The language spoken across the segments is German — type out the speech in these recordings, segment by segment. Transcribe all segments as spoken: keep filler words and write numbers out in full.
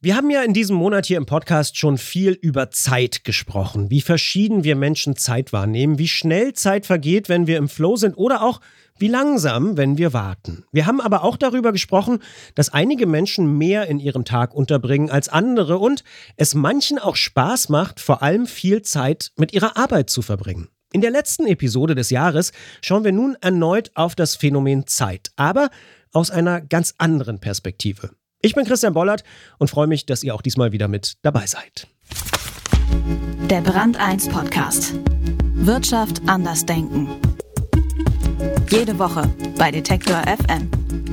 Wir haben ja in diesem Monat hier im Podcast schon viel über Zeit gesprochen, wie verschieden wir Menschen Zeit wahrnehmen, wie schnell Zeit vergeht, wenn wir im Flow sind oder auch wie langsam, wenn wir warten. Wir haben aber auch darüber gesprochen, dass einige Menschen mehr in ihrem Tag unterbringen als andere und es manchen auch Spaß macht, vor allem viel Zeit mit ihrer Arbeit zu verbringen. In der letzten Episode des Jahres schauen wir nun erneut auf das Phänomen Zeit, aber aus einer ganz anderen Perspektive. Ich bin Christian Bollert und freue mich, dass ihr auch diesmal wieder mit dabei seid. Der Brand eins Podcast. Wirtschaft anders denken. Jede Woche bei Detektor F M.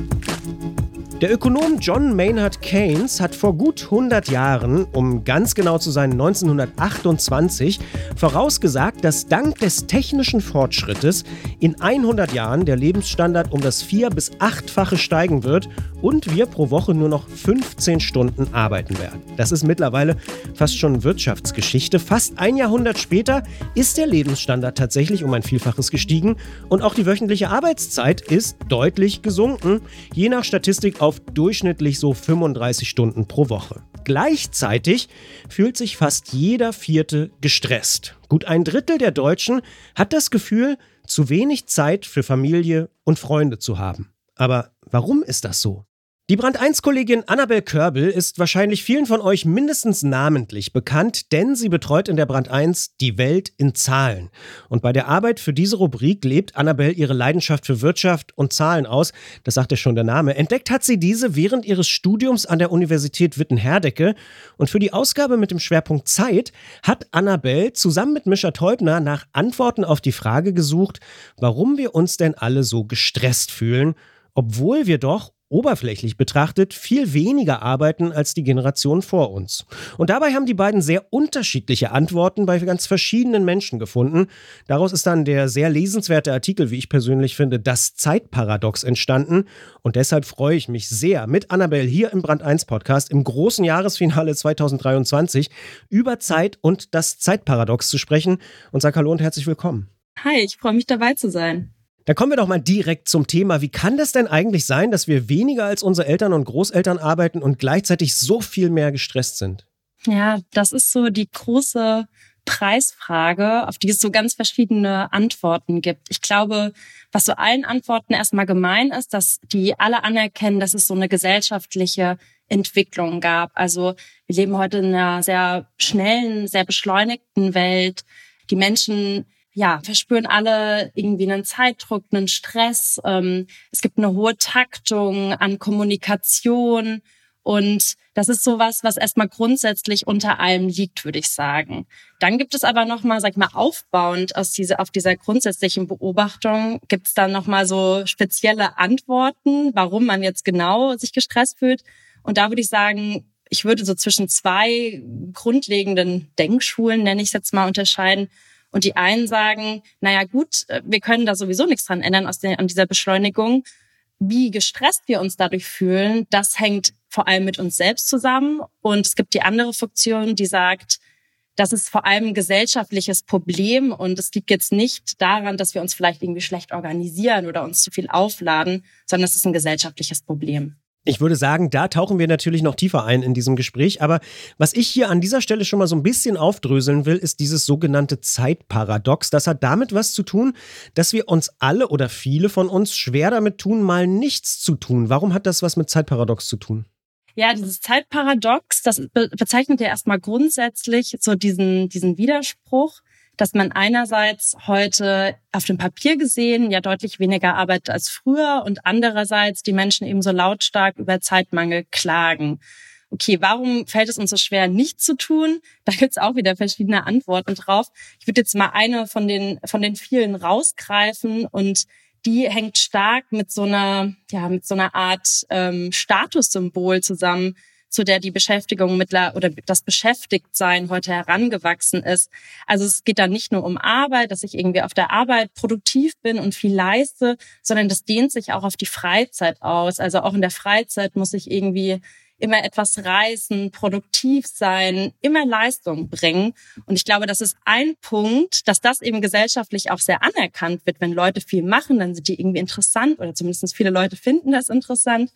Der Ökonom John Maynard Keynes hat vor gut hundert Jahren, um ganz genau zu sein neunzehnhundertachtundzwanzig, vorausgesagt, dass dank des technischen Fortschrittes in hundert Jahren der Lebensstandard um das vier- bis achtfache steigen wird und wir pro Woche nur noch fünfzehn Stunden arbeiten werden. Das ist mittlerweile fast schon Wirtschaftsgeschichte. Fast ein Jahrhundert später ist der Lebensstandard tatsächlich um ein Vielfaches gestiegen und auch die wöchentliche Arbeitszeit ist deutlich gesunken, je nach Statistik auf durchschnittlich so fünfunddreißig Stunden pro Woche. Gleichzeitig fühlt sich fast jeder Vierte gestresst. Gut ein Drittel der Deutschen hat das Gefühl, zu wenig Zeit für Familie und Freunde zu haben. Aber warum ist das so? Die Brand eins Kollegin Annabel Körbel ist wahrscheinlich vielen von euch mindestens namentlich bekannt, denn sie betreut in der Brand eins die Welt in Zahlen. Und bei der Arbeit für diese Rubrik lebt Annabel ihre Leidenschaft für Wirtschaft und Zahlen aus. Das sagt ja schon der Name. Entdeckt hat sie diese während ihres Studiums an der Universität Witten-Herdecke. Und für die Ausgabe mit dem Schwerpunkt Zeit hat Annabel zusammen mit Mischa Teubner nach Antworten auf die Frage gesucht, warum wir uns denn alle so gestresst fühlen, obwohl wir doch oberflächlich betrachtet viel weniger arbeiten als die Generation vor uns. Und dabei haben die beiden sehr unterschiedliche Antworten bei ganz verschiedenen Menschen gefunden. Daraus ist dann der sehr lesenswerte Artikel, wie ich persönlich finde, das Zeitparadox entstanden. Und deshalb freue ich mich sehr, mit Annabel hier im Brand eins Podcast im großen Jahresfinale zweitausenddreiundzwanzig über Zeit und das Zeitparadox zu sprechen. Und sag hallo und herzlich willkommen. Hi, ich freue mich dabei zu sein. Da kommen wir doch mal direkt zum Thema. Wie kann das denn eigentlich sein, dass wir weniger als unsere Eltern und Großeltern arbeiten und gleichzeitig so viel mehr gestresst sind? Ja, das ist so die große Preisfrage, auf die es so ganz verschiedene Antworten gibt. Ich glaube, was so allen Antworten erstmal gemein ist, dass die alle anerkennen, dass es so eine gesellschaftliche Entwicklung gab. Also wir leben heute in einer sehr schnellen, sehr beschleunigten Welt. Die Menschen ja, verspüren alle irgendwie einen Zeitdruck, einen Stress. Ähm, es gibt eine hohe Taktung an Kommunikation und das ist sowas, was erstmal grundsätzlich unter allem liegt, würde ich sagen. Dann gibt es aber nochmal, sag ich mal, aufbauend aus dieser, auf dieser grundsätzlichen Beobachtung gibt es dann nochmal so spezielle Antworten, warum man jetzt genau sich gestresst fühlt. Und da würde ich sagen, ich würde so zwischen zwei grundlegenden Denkschulen, nenne ich es jetzt mal, unterscheiden. Und die einen sagen, naja gut, wir können da sowieso nichts dran ändern aus der, an dieser Beschleunigung. Wie gestresst wir uns dadurch fühlen, das hängt vor allem mit uns selbst zusammen. Und es gibt die andere Funktion, die sagt, das ist vor allem ein gesellschaftliches Problem und es liegt jetzt nicht daran, dass wir uns vielleicht irgendwie schlecht organisieren oder uns zu viel aufladen, sondern es ist ein gesellschaftliches Problem. Ich würde sagen, da tauchen wir natürlich noch tiefer ein in diesem Gespräch. Aber was ich hier an dieser Stelle schon mal so ein bisschen aufdröseln will, ist dieses sogenannte Zeitparadox. Das hat damit was zu tun, dass wir uns alle oder viele von uns schwer damit tun, mal nichts zu tun. Warum hat das was mit Zeitparadox zu tun? Ja, dieses Zeitparadox, das be- bezeichnet ja erstmal grundsätzlich so diesen, diesen Widerspruch, dass man einerseits heute auf dem Papier gesehen ja deutlich weniger arbeitet als früher und andererseits die Menschen eben so lautstark über Zeitmangel klagen. Okay, warum fällt es uns so schwer, nichts zu tun? Da gibt's auch wieder verschiedene Antworten drauf. Ich würde jetzt mal eine von den von den vielen rausgreifen und die hängt stark mit so einer ja mit so einer Art ähm, Statussymbol zusammen, zu der die Beschäftigung mittler oder das Beschäftigtsein heute herangewachsen ist. Also es geht da nicht nur um Arbeit, dass ich irgendwie auf der Arbeit produktiv bin und viel leiste, sondern das dehnt sich auch auf die Freizeit aus. Also auch in der Freizeit muss ich irgendwie immer etwas reißen, produktiv sein, immer Leistung bringen. Und ich glaube, das ist ein Punkt, dass das eben gesellschaftlich auch sehr anerkannt wird. Wenn Leute viel machen, dann sind die irgendwie interessant oder zumindest viele Leute finden das interessant.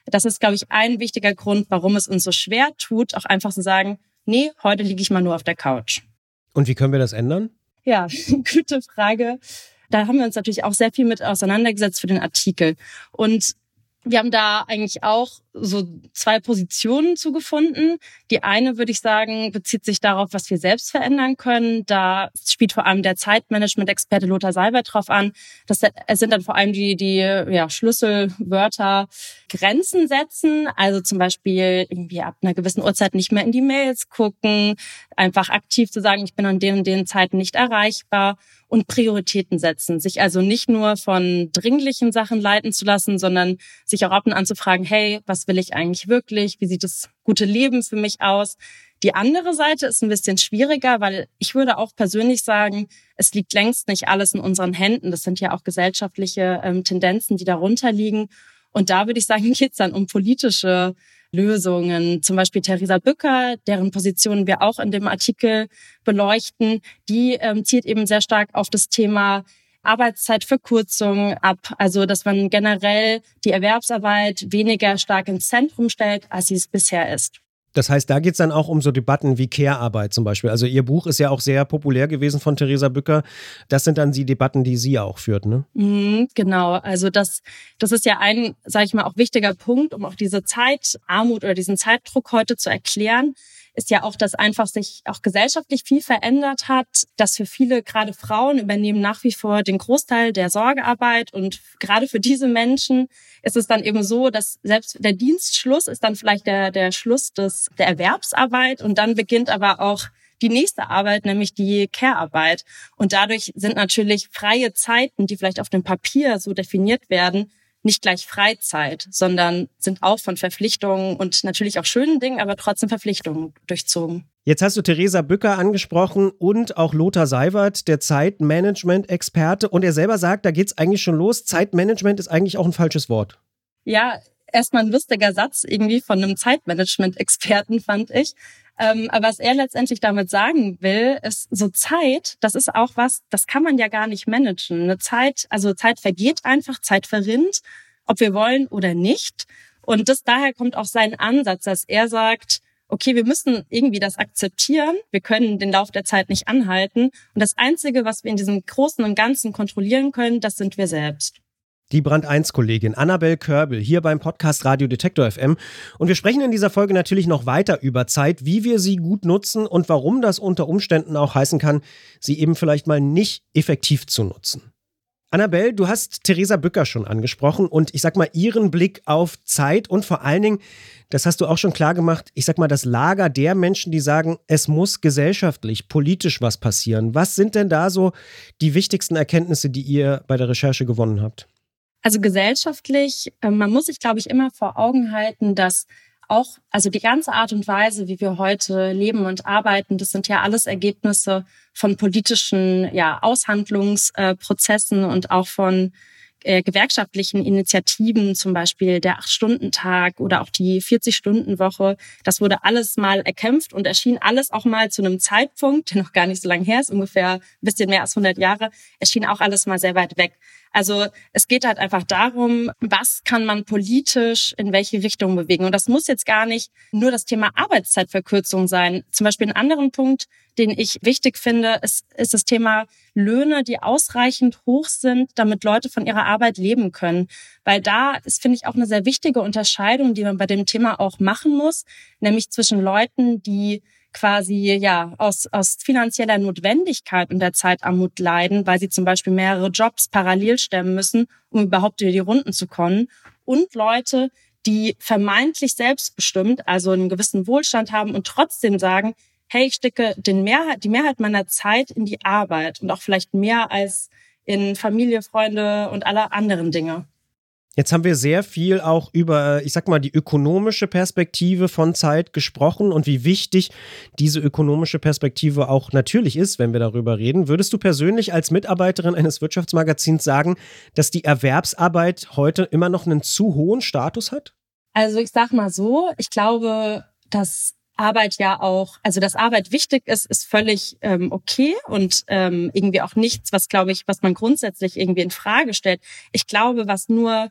das ist, glaube ich, ein wichtiger Grund, warum es uns so schwer tut, auch einfach zu sagen, nee, heute liege ich mal nur auf der Couch. Und wie können wir das ändern? Ja, gute Frage. Da haben wir uns natürlich auch sehr viel mit auseinandergesetzt für den Artikel. Und wir haben da eigentlich auch so zwei Positionen zugefunden. Die eine, würde ich sagen, bezieht sich darauf, was wir selbst verändern können. Da spielt vor allem der Zeitmanagement-Experte Lothar Seibert drauf an. Das sind dann vor allem die, die ja, Schlüsselwörter, Grenzen setzen. Also zum Beispiel irgendwie ab einer gewissen Uhrzeit nicht mehr in die Mails gucken, einfach aktiv zu sagen, ich bin an den und den Zeiten nicht erreichbar. Und Prioritäten setzen, sich also nicht nur von dringlichen Sachen leiten zu lassen, sondern sich auch ab und an zu fragen, hey, was will ich eigentlich wirklich? Wie sieht das gute Leben für mich aus? Die andere Seite ist ein bisschen schwieriger, weil ich würde auch persönlich sagen, es liegt längst nicht alles in unseren Händen. Das sind ja auch gesellschaftliche ähm, Tendenzen, die darunter liegen. Und da würde ich sagen, geht es dann um politische Lösungen. Zum Beispiel Theresa Bücker, deren Positionen wir auch in dem Artikel beleuchten, die ähm, zielt eben sehr stark auf das Thema Arbeitszeitverkürzung ab. Also, dass man generell die Erwerbsarbeit weniger stark ins Zentrum stellt, als sie es bisher ist. Das heißt, da geht es dann auch um so Debatten wie Care-Arbeit zum Beispiel. Also Ihr Buch ist ja auch sehr populär gewesen von Theresa Bücker. Das sind dann die Debatten, die sie auch führt, ne? Mhm, genau. Also das, das ist ja ein, sage ich mal, auch wichtiger Punkt, um auch diese Zeitarmut oder diesen Zeitdruck heute zu erklären, ist ja auch, dass einfach sich auch gesellschaftlich viel verändert hat, dass für viele, gerade Frauen, übernehmen nach wie vor den Großteil der Sorgearbeit und gerade für diese Menschen ist es dann eben so, dass selbst der Dienstschluss ist dann vielleicht der, der Schluss des, der Erwerbsarbeit und dann beginnt aber auch die nächste Arbeit, nämlich die Care-Arbeit. Und dadurch sind natürlich freie Zeiten, die vielleicht auf dem Papier so definiert werden, nicht gleich Freizeit, sondern sind auch von Verpflichtungen und natürlich auch schönen Dingen, aber trotzdem Verpflichtungen durchzogen. Jetzt hast du Theresa Bücker angesprochen und auch Lothar Seibert, der Zeitmanagement-Experte. Und er selber sagt, da geht's eigentlich schon los. Zeitmanagement ist eigentlich auch ein falsches Wort. Ja, erstmal ein lustiger Satz irgendwie von einem Zeitmanagement-Experten, fand ich. Ähm, aber was er letztendlich damit sagen will, ist so Zeit, das ist auch was, das kann man ja gar nicht managen. Eine Zeit, also Zeit vergeht einfach, Zeit verrinnt, ob wir wollen oder nicht. Und das daher kommt auch sein Ansatz, dass er sagt, okay, wir müssen irgendwie das akzeptieren, wir können den Lauf der Zeit nicht anhalten. Und das Einzige, was wir in diesem Großen und Ganzen kontrollieren können, das sind wir selbst. Die Brand eins Kollegin Annabel Körbel hier beim Podcast Radio Detektor F M. Und wir sprechen in dieser Folge natürlich noch weiter über Zeit, wie wir sie gut nutzen und warum das unter Umständen auch heißen kann, sie eben vielleicht mal nicht effektiv zu nutzen. Annabel, du hast Theresa Bücker schon angesprochen und ich sag mal ihren Blick auf Zeit und vor allen Dingen, das hast du auch schon klar gemacht, ich sag mal das Lager der Menschen, die sagen, es muss gesellschaftlich, politisch was passieren. Was sind denn da so die wichtigsten Erkenntnisse, die ihr bei der Recherche gewonnen habt? Also gesellschaftlich, man muss sich, glaube ich, immer vor Augen halten, dass auch, also die ganze Art und Weise, wie wir heute leben und arbeiten, das sind ja alles Ergebnisse von politischen ja, Aushandlungsprozessen und auch von äh, gewerkschaftlichen Initiativen, zum Beispiel der Acht-Stunden-Tag oder auch die vierzig-Stunden-Woche. Das wurde alles mal erkämpft und erschien alles auch mal zu einem Zeitpunkt, der noch gar nicht so lange her ist, ungefähr ein bisschen mehr als hundert Jahre, erschien auch alles mal sehr weit weg. Also es geht halt einfach darum, was kann man politisch in welche Richtung bewegen. Und das muss jetzt gar nicht nur das Thema Arbeitszeitverkürzung sein. Zum Beispiel einen anderen Punkt, den ich wichtig finde, ist, ist das Thema Löhne, die ausreichend hoch sind, damit Leute von ihrer Arbeit leben können. Weil da ist, finde ich, auch eine sehr wichtige Unterscheidung, die man bei dem Thema auch machen muss, nämlich zwischen Leuten, die quasi ja aus aus finanzieller Notwendigkeit und der Zeitarmut leiden, weil sie zum Beispiel mehrere Jobs parallel stemmen müssen, um überhaupt über die Runden zu kommen. Und Leute, die vermeintlich selbstbestimmt, also einen gewissen Wohlstand haben und trotzdem sagen, hey, ich stecke den Mehrheit, die Mehrheit meiner Zeit in die Arbeit und auch vielleicht mehr als in Familie, Freunde und alle anderen Dinge. Jetzt haben wir sehr viel auch über, ich sag mal, die ökonomische Perspektive von Zeit gesprochen und wie wichtig diese ökonomische Perspektive auch natürlich ist, wenn wir darüber reden. Würdest du persönlich als Mitarbeiterin eines Wirtschaftsmagazins sagen, dass die Erwerbsarbeit heute immer noch einen zu hohen Status hat? Also ich sag mal so, ich glaube, dass Arbeit ja auch, also dass Arbeit wichtig ist, ist völlig ähm, okay und ähm, irgendwie auch nichts, was, glaube ich, was man grundsätzlich irgendwie in Frage stellt. Ich glaube, was nur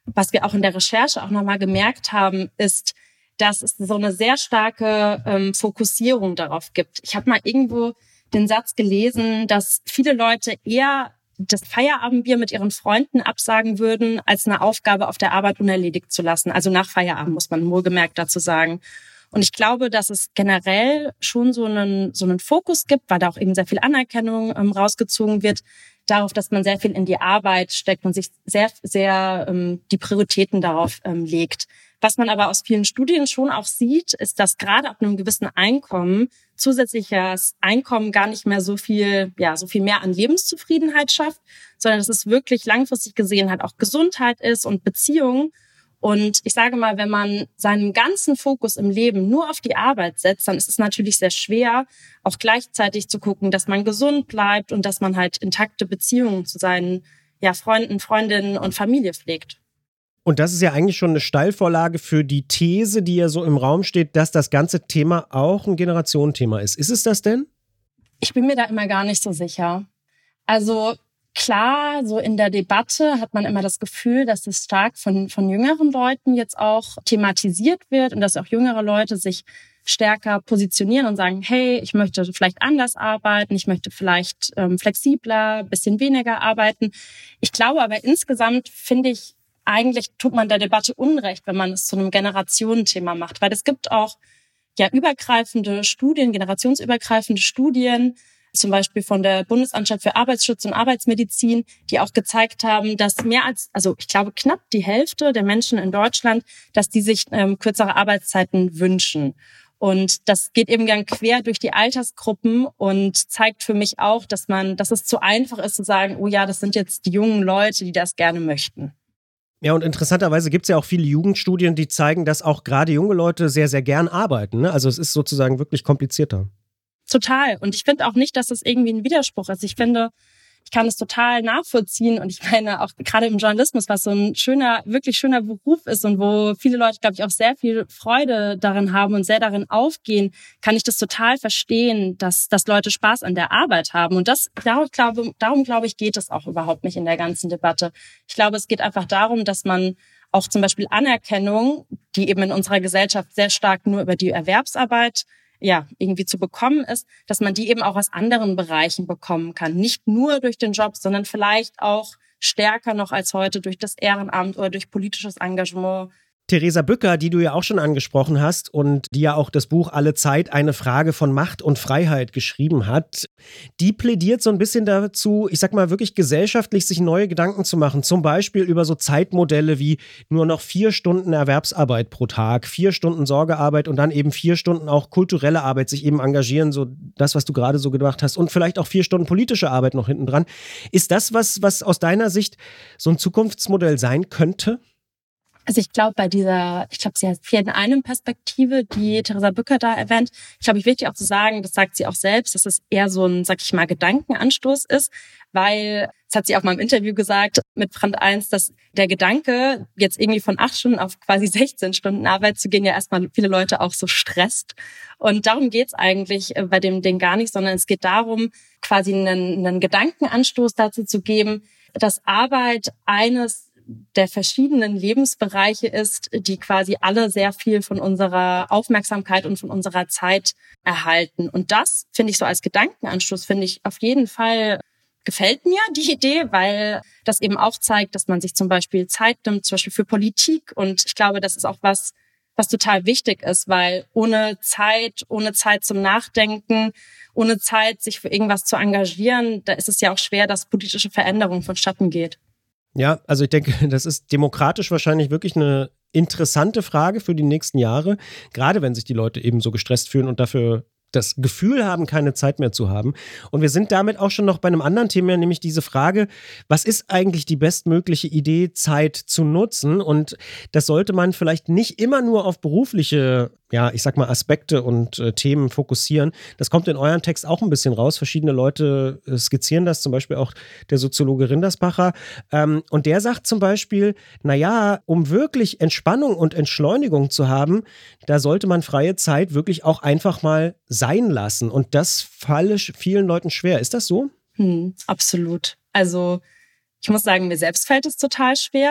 was wir auch in der Recherche auch nochmal gemerkt haben, ist, dass es so eine sehr starke ähm, Fokussierung darauf gibt. Ich habe mal irgendwo den Satz gelesen, dass viele Leute eher das Feierabendbier mit ihren Freunden absagen würden, als eine Aufgabe auf der Arbeit unerledigt zu lassen. Also nach Feierabend, muss man wohlgemerkt dazu sagen. Und ich glaube, dass es generell schon so einen, so einen Fokus gibt, weil da auch eben sehr viel Anerkennung ähm, rausgezogen wird, darauf, dass man sehr viel in die Arbeit steckt und sich sehr, sehr ähm, die Prioritäten darauf ähm, legt. Was man aber aus vielen Studien schon auch sieht, ist, dass gerade ab einem gewissen Einkommen zusätzliches Einkommen gar nicht mehr so viel, ja, so viel mehr an Lebenszufriedenheit schafft, sondern dass es wirklich langfristig gesehen halt auch Gesundheit ist und Beziehungen. Und ich sage mal, wenn man seinen ganzen Fokus im Leben nur auf die Arbeit setzt, dann ist es natürlich sehr schwer, auch gleichzeitig zu gucken, dass man gesund bleibt und dass man halt intakte Beziehungen zu seinen ja, Freunden, Freundinnen und Familie pflegt. Und das ist ja eigentlich schon eine Steilvorlage für die These, die ja so im Raum steht, dass das ganze Thema auch ein Generationenthema ist. Ist es das denn? Ich bin mir da immer gar nicht so sicher. Also klar, so in der Debatte hat man immer das Gefühl, dass es stark von, von jüngeren Leuten jetzt auch thematisiert wird und dass auch jüngere Leute sich stärker positionieren und sagen, hey, ich möchte vielleicht anders arbeiten, ich möchte vielleicht ähm, flexibler, ein bisschen weniger arbeiten. Ich glaube aber insgesamt finde ich, eigentlich tut man der Debatte Unrecht, wenn man es zu einem Generationenthema macht, weil es gibt auch ja übergreifende Studien, generationsübergreifende Studien, zum Beispiel von der Bundesanstalt für Arbeitsschutz und Arbeitsmedizin, die auch gezeigt haben, dass mehr als, also ich glaube knapp die Hälfte der Menschen in Deutschland, dass die sich ähm, kürzere Arbeitszeiten wünschen. Und das geht eben dann quer durch die Altersgruppen und zeigt für mich auch, dass man, dass es zu einfach ist zu sagen, oh ja, das sind jetzt die jungen Leute, die das gerne möchten. Ja, und interessanterweise gibt es ja auch viele Jugendstudien, die zeigen, dass auch gerade junge Leute sehr, sehr gern arbeiten. Ne? Also es ist sozusagen wirklich komplizierter. Total. Und ich finde auch nicht, dass das irgendwie ein Widerspruch ist. Ich finde, ich kann es total nachvollziehen. Und ich meine, auch gerade im Journalismus, was so ein schöner, wirklich schöner Beruf ist und wo viele Leute, glaube ich, auch sehr viel Freude darin haben und sehr darin aufgehen, kann ich das total verstehen, dass, dass Leute Spaß an der Arbeit haben. Und das, darum glaube, darum, glaube ich, geht es auch überhaupt nicht in der ganzen Debatte. Ich glaube, es geht einfach darum, dass man auch zum Beispiel Anerkennung, die eben in unserer Gesellschaft sehr stark nur über die Erwerbsarbeit ja, irgendwie zu bekommen ist, dass man die eben auch aus anderen Bereichen bekommen kann. Nicht nur durch den Job, sondern vielleicht auch stärker noch als heute durch das Ehrenamt oder durch politisches Engagement. Theresa Bücker, die du ja auch schon angesprochen hast und die ja auch das Buch Alle Zeit, eine Frage von Macht und Freiheit geschrieben hat, die plädiert so ein bisschen dazu, ich sag mal wirklich gesellschaftlich sich neue Gedanken zu machen, zum Beispiel über so Zeitmodelle wie nur noch vier Stunden Erwerbsarbeit pro Tag, vier Stunden Sorgearbeit und dann eben vier Stunden auch kulturelle Arbeit, sich eben engagieren, so das, was du gerade so gedacht hast und vielleicht auch vier Stunden politische Arbeit noch hinten dran. Ist das was, was aus deiner Sicht so ein Zukunftsmodell sein könnte? Also ich glaube, bei dieser, ich glaube, sie hat viel in einem Perspektive, die Theresa Bücker da erwähnt. Ich glaube, ich wichtig auch zu sagen, das sagt sie auch selbst, dass es eher so ein, sag ich mal, Gedankenanstoß ist, weil, das hat sie auch mal im Interview gesagt mit Brand eins, dass der Gedanke, jetzt irgendwie von acht Stunden auf quasi sechzehn Stunden Arbeit zu gehen, ja erstmal viele Leute auch so stresst. Und darum geht's eigentlich bei dem Ding gar nicht, sondern es geht darum, quasi einen, einen Gedankenanstoß dazu zu geben, dass Arbeit eines der verschiedenen Lebensbereiche ist, die quasi alle sehr viel von unserer Aufmerksamkeit und von unserer Zeit erhalten. Und das finde ich so als Gedankenanstoß, finde ich auf jeden Fall, gefällt mir die Idee, weil das eben auch zeigt, dass man sich zum Beispiel Zeit nimmt, zum Beispiel für Politik. Und ich glaube, das ist auch was, was total wichtig ist, weil ohne Zeit, ohne Zeit zum Nachdenken, ohne Zeit, sich für irgendwas zu engagieren, da ist es ja auch schwer, dass politische Veränderung vonstatten geht. Ja, also ich denke, das ist demokratisch wahrscheinlich wirklich eine interessante Frage für die nächsten Jahre, gerade wenn sich die Leute eben so gestresst fühlen und dafür das Gefühl haben, keine Zeit mehr zu haben. Und wir sind damit auch schon noch bei einem anderen Thema, nämlich diese Frage, was ist eigentlich die bestmögliche Idee, Zeit zu nutzen? Und das sollte man vielleicht nicht immer nur auf berufliche, ja, ich sag mal, Aspekte und äh, Themen fokussieren. Das kommt in eurem Text auch ein bisschen raus. Verschiedene Leute äh, skizzieren das, zum Beispiel auch der Soziologe Rindersbacher. Ähm, und der sagt zum Beispiel, naja, um wirklich Entspannung und Entschleunigung zu haben, da sollte man freie Zeit wirklich auch einfach mal sein lassen. Und das falle vielen Leuten schwer. Ist das so? Hm, absolut. Also ich muss sagen, mir selbst fällt es total schwer.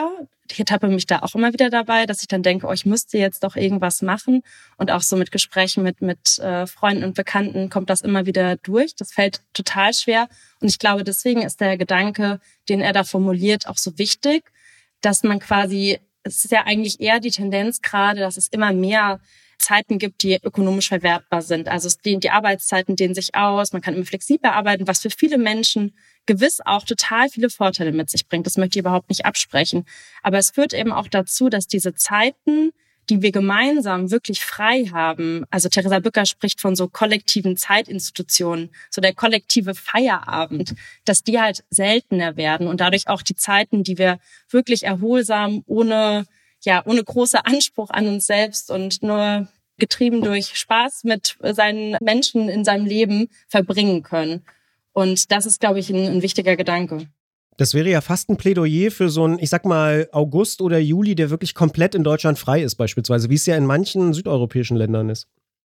ich ertappe mich da auch immer wieder dabei, dass ich dann denke, oh, ich müsste jetzt doch irgendwas machen. Und auch so mit Gesprächen mit mit äh, Freunden und Bekannten kommt das immer wieder durch. Das fällt total schwer. Und ich glaube, deswegen ist der Gedanke, den er da formuliert, auch so wichtig, dass man quasi, es ist ja eigentlich eher die Tendenz gerade, dass es immer mehr Zeiten gibt, die ökonomisch verwertbar sind. Also es dehnt, die Arbeitszeiten dehnen sich aus, man kann immer flexibler arbeiten, was für viele Menschen gewiss auch total viele Vorteile mit sich bringt. Das möchte ich überhaupt nicht absprechen. Aber es führt eben auch dazu, dass diese Zeiten, die wir gemeinsam wirklich frei haben, also Theresa Bücker spricht von so kollektiven Zeitinstitutionen, so der kollektive Feierabend, dass die halt seltener werden und dadurch auch die Zeiten, die wir wirklich erholsam, ohne ja, ohne großer Anspruch an uns selbst und nur getrieben durch Spaß mit seinen Menschen in seinem Leben verbringen können. Und das ist, glaube ich, ein, ein wichtiger Gedanke. Das wäre ja fast ein Plädoyer für so ein, ich sag mal, August oder Juli, der wirklich komplett in Deutschland frei ist beispielsweise, wie es ja in manchen südeuropäischen Ländern ist.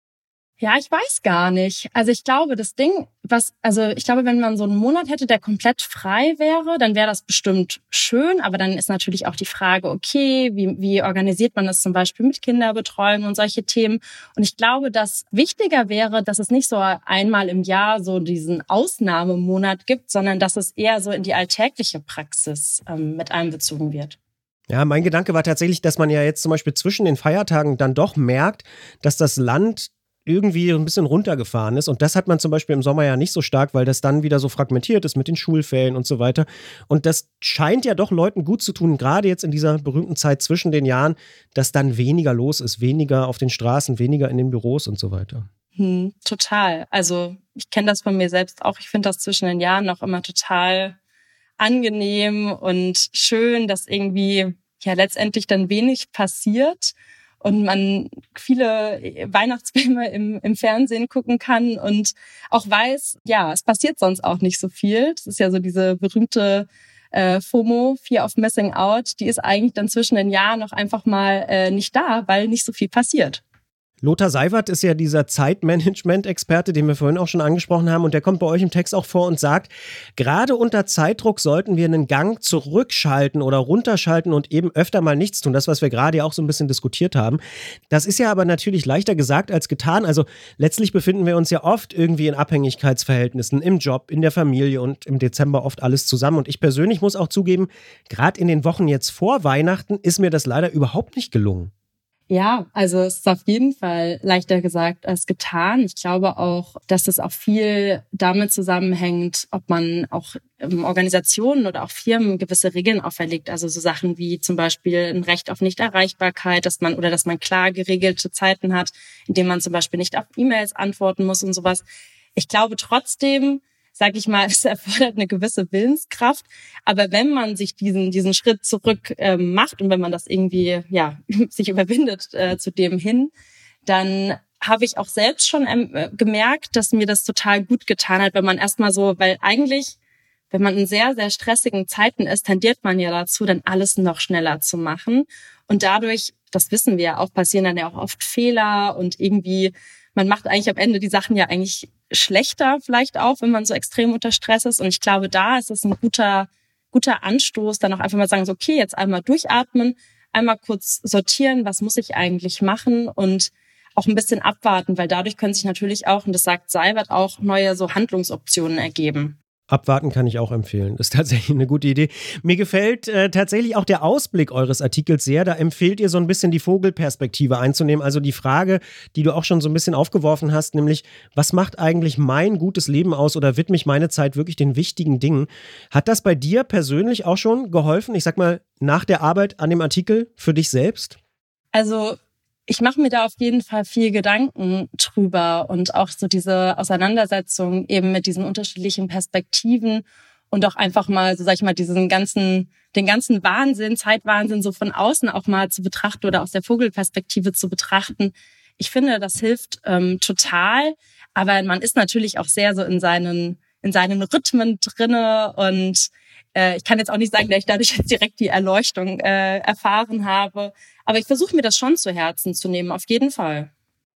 Ja, ich weiß gar nicht. Also ich glaube, das Ding, was, also ich glaube, wenn man so einen Monat hätte, der komplett frei wäre, dann wäre das bestimmt schön. Aber dann ist natürlich auch die Frage, okay, wie, wie organisiert man das zum Beispiel mit Kinderbetreuung und solche Themen? Und ich glaube, dass wichtiger wäre, dass es nicht so einmal im Jahr so diesen Ausnahmemonat gibt, sondern dass es eher so in die alltägliche Praxis ähm, mit einbezogen wird. Ja, mein Gedanke war tatsächlich, dass man ja jetzt zum Beispiel zwischen den Feiertagen dann doch merkt, dass das Land irgendwie ein bisschen runtergefahren ist. Und das hat man zum Beispiel im Sommer ja nicht so stark, weil das dann wieder so fragmentiert ist mit den Schulferien und so weiter. Und das scheint ja doch Leuten gut zu tun, gerade jetzt in dieser berühmten Zeit zwischen den Jahren, dass dann weniger los ist, weniger auf den Straßen, weniger in den Büros und so weiter. Hm, total. Also ich kenne das von mir selbst auch. Ich finde das zwischen den Jahren auch immer total angenehm und schön, dass irgendwie ja letztendlich dann wenig passiert und man viele Weihnachtsfilme im, im Fernsehen gucken kann und auch weiß, ja, es passiert sonst auch nicht so viel. Das ist ja so diese berühmte äh, FOMO, Fear of Missing Out, die ist eigentlich dann zwischen den Jahren noch einfach mal äh, nicht da, weil nicht so viel passiert. Lothar Seiwert ist ja dieser Zeitmanagement-Experte, den wir vorhin auch schon angesprochen haben, und der kommt bei euch im Text auch vor und sagt, gerade unter Zeitdruck sollten wir einen Gang zurückschalten oder runterschalten und eben öfter mal nichts tun. Das, was wir gerade ja auch so ein bisschen diskutiert haben. Das ist ja aber natürlich leichter gesagt als getan. Also letztlich befinden wir uns ja oft irgendwie in Abhängigkeitsverhältnissen, im Job, in der Familie und im Dezember oft alles zusammen. Und ich persönlich muss auch zugeben, gerade in den Wochen jetzt vor Weihnachten ist mir das leider überhaupt nicht gelungen. Ja, also es ist auf jeden Fall leichter gesagt als getan. Ich glaube auch, dass das auch viel damit zusammenhängt, ob man auch Organisationen oder auch Firmen gewisse Regeln auferlegt. Also so Sachen wie zum Beispiel ein Recht auf Nichterreichbarkeit, dass man oder dass man klar geregelte Zeiten hat, in denen man zum Beispiel nicht auf E-Mails antworten muss und sowas. Ich glaube trotzdem, sag ich mal, es erfordert eine gewisse Willenskraft. Aber wenn man sich diesen diesen Schritt zurück äh, macht und wenn man das irgendwie ja sich überwindet äh, zu dem hin, dann habe ich auch selbst schon ähm, gemerkt, dass mir das total gut getan hat, wenn man erstmal so, weil eigentlich, wenn man in sehr, sehr stressigen Zeiten ist, tendiert man ja dazu, dann alles noch schneller zu machen. Und dadurch, das wissen wir ja auch, passieren dann ja auch oft Fehler und irgendwie, man macht eigentlich am Ende die Sachen ja eigentlich schlechter vielleicht auch, wenn man so extrem unter Stress ist. Und ich glaube, da ist es ein guter, guter Anstoß, dann auch einfach mal sagen, so, okay, jetzt einmal durchatmen, einmal kurz sortieren, was muss ich eigentlich machen und auch ein bisschen abwarten, weil dadurch können sich natürlich auch, und das sagt Seiwert auch, neue so Handlungsoptionen ergeben. Abwarten kann ich auch empfehlen. Das ist tatsächlich eine gute Idee. Mir gefällt äh, tatsächlich auch der Ausblick eures Artikels sehr. Da empfehlt ihr so ein bisschen die Vogelperspektive einzunehmen. Also die Frage, die du auch schon so ein bisschen aufgeworfen hast, nämlich, was macht eigentlich mein gutes Leben aus oder widme ich meine Zeit wirklich den wichtigen Dingen? Hat das bei dir persönlich auch schon geholfen? Ich sag mal, nach der Arbeit an dem Artikel für dich selbst? Also ich mache mir da auf jeden Fall viel Gedanken drüber und auch so diese Auseinandersetzung eben mit diesen unterschiedlichen Perspektiven und auch einfach mal, so sag ich mal, diesen ganzen, den ganzen Wahnsinn, Zeitwahnsinn so von außen auch mal zu betrachten oder aus der Vogelperspektive zu betrachten. Ich finde, das hilft ähm, total, aber man ist natürlich auch sehr so in seinen, in seinen Rhythmen drinne und äh, ich kann jetzt auch nicht sagen, dass ich dadurch jetzt direkt die Erleuchtung äh, erfahren habe. Aber ich versuche mir das schon zu Herzen zu nehmen, auf jeden Fall.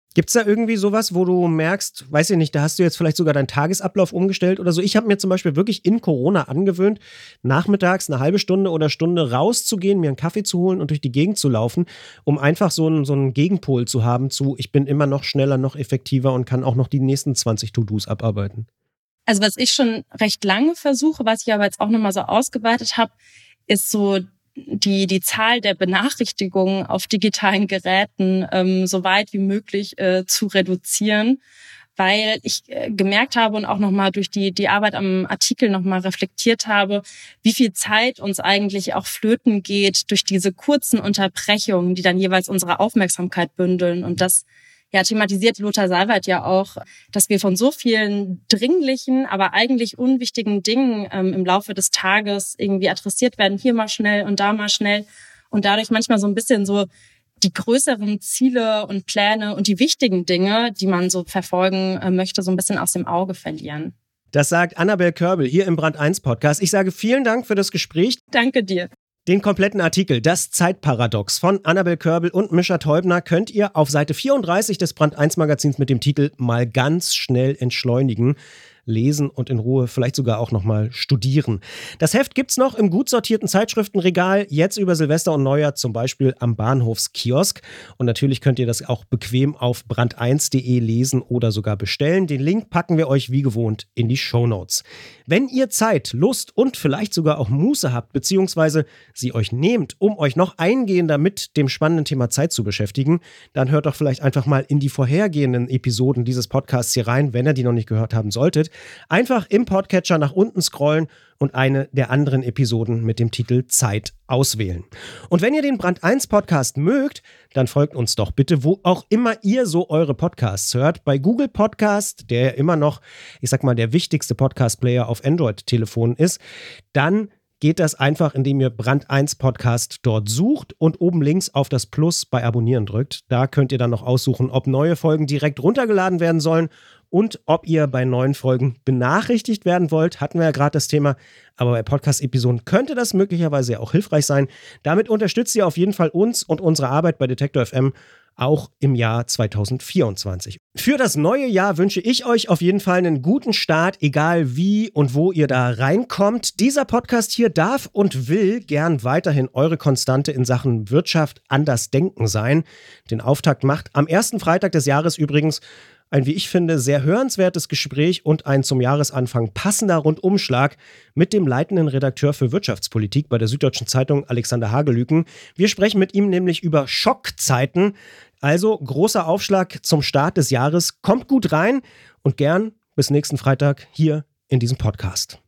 Gibt es da irgendwie sowas, wo du merkst, weiß ich nicht, da hast du jetzt vielleicht sogar deinen Tagesablauf umgestellt oder so? Ich habe mir zum Beispiel wirklich in Corona angewöhnt, nachmittags eine halbe Stunde oder Stunde rauszugehen, mir einen Kaffee zu holen und durch die Gegend zu laufen, um einfach so einen, so einen Gegenpol zu haben zu, ich bin immer noch schneller, noch effektiver und kann auch noch die nächsten zwanzig To-Dos abarbeiten. Also was ich schon recht lange versuche, was ich aber jetzt auch nochmal so ausgeweitet habe, ist so die die Zahl der Benachrichtigungen auf digitalen Geräten ähm, so weit wie möglich äh, zu reduzieren, weil ich äh, gemerkt habe und auch nochmal durch die die Arbeit am Artikel nochmal reflektiert habe, wie viel Zeit uns eigentlich auch flöten geht durch diese kurzen Unterbrechungen, die dann jeweils unsere Aufmerksamkeit bündeln. Und das ja thematisiert Lothar Seiwert ja auch, dass wir von so vielen dringlichen, aber eigentlich unwichtigen Dingen ähm, im Laufe des Tages irgendwie adressiert werden, hier mal schnell und da mal schnell und dadurch manchmal so ein bisschen so die größeren Ziele und Pläne und die wichtigen Dinge, die man so verfolgen äh, möchte, so ein bisschen aus dem Auge verlieren. Das sagt Annabel Körbel hier im Brand eins Podcast. Ich sage vielen Dank für das Gespräch. Danke dir. Den kompletten Artikel Das Zeitparadox von Annabel Körbel und Mischa Teubner könnt ihr auf Seite vierunddreißig des Brand eins Magazins mit dem Titel Mal ganz schnell entschleunigen lesen und in Ruhe vielleicht sogar auch nochmal studieren. Das Heft gibt's noch im gut sortierten Zeitschriftenregal, jetzt über Silvester und Neujahr zum Beispiel am Bahnhofskiosk. Und natürlich könnt ihr das auch bequem auf brand eins punkt de lesen oder sogar bestellen. Den Link packen wir euch wie gewohnt in die Shownotes. Wenn ihr Zeit, Lust und vielleicht sogar auch Muße habt, beziehungsweise sie euch nehmt, um euch noch eingehender mit dem spannenden Thema Zeit zu beschäftigen, dann hört doch vielleicht einfach mal in die vorhergehenden Episoden dieses Podcasts hier rein, wenn ihr die noch nicht gehört haben solltet. Einfach im Podcatcher nach unten scrollen und eine der anderen Episoden mit dem Titel Zeit auswählen. Und wenn ihr den Brand eins Podcast mögt, dann folgt uns doch bitte, wo auch immer ihr so eure Podcasts hört. Bei Google Podcast, der ja immer noch, ich sag mal, der wichtigste Podcast-Player auf Android-Telefonen ist, dann geht das einfach, indem ihr Brand eins Podcast dort sucht und oben links auf das Plus bei Abonnieren drückt. Da könnt ihr dann noch aussuchen, ob neue Folgen direkt runtergeladen werden sollen und ob ihr bei neuen Folgen benachrichtigt werden wollt. Hatten wir ja gerade das Thema, aber bei Podcast-Episoden könnte das möglicherweise ja auch hilfreich sein. Damit unterstützt ihr auf jeden Fall uns und unsere Arbeit bei Detektor F M auch im Jahr zweitausendvierundzwanzig. Für das neue Jahr wünsche ich euch auf jeden Fall einen guten Start, egal wie und wo ihr da reinkommt. Dieser Podcast hier darf und will gern weiterhin eure Konstante in Sachen Wirtschaft, anders denken sein. Den Auftakt macht am ersten Freitag des Jahres übrigens ein, wie ich finde, sehr hörenswertes Gespräch und ein zum Jahresanfang passender Rundumschlag mit dem leitenden Redakteur für Wirtschaftspolitik bei der Süddeutschen Zeitung, Alexander Hagelüken. Wir sprechen mit ihm nämlich über Schockzeiten. Also großer Aufschlag zum Start des Jahres. Kommt gut rein und gern bis nächsten Freitag hier in diesem Podcast.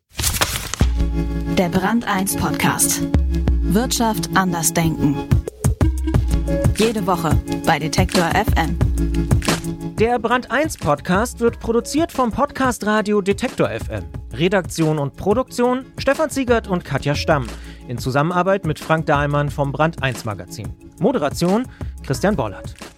Der Brand eins Podcast. Wirtschaft anders denken. Jede Woche bei Detektor F M. Der Brand eins Podcast wird produziert vom Podcast Radio Detektor F M. Redaktion und Produktion Stefan Ziegert und Katja Stamm. In Zusammenarbeit mit Frank Dahlmann vom Brand eins Magazin. Moderation Christian Bollert.